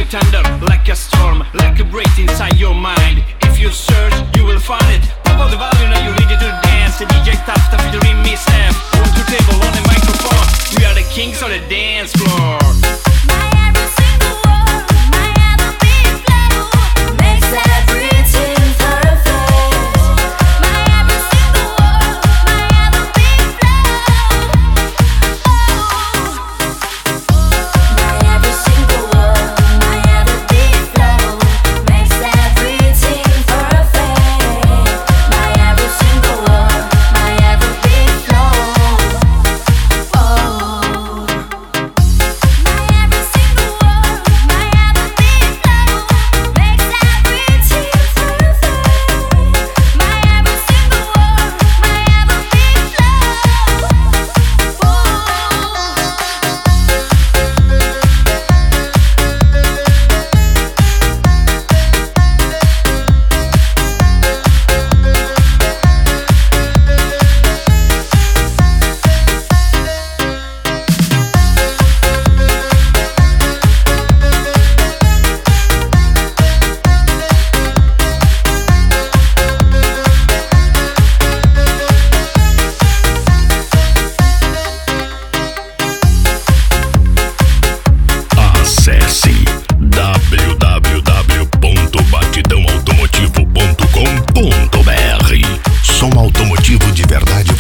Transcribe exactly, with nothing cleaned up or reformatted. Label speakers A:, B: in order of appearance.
A: thunder, like a storm, like a breath inside your mind. If you search, you will find it. Pop up the volume, now you're ready to dance. The D J Tafta featuring me, Steph. On the table, on the microphone. We are the kings on the dance floor. w w w ponto batidão automotivo ponto com ponto b r. Som automotivo de verdade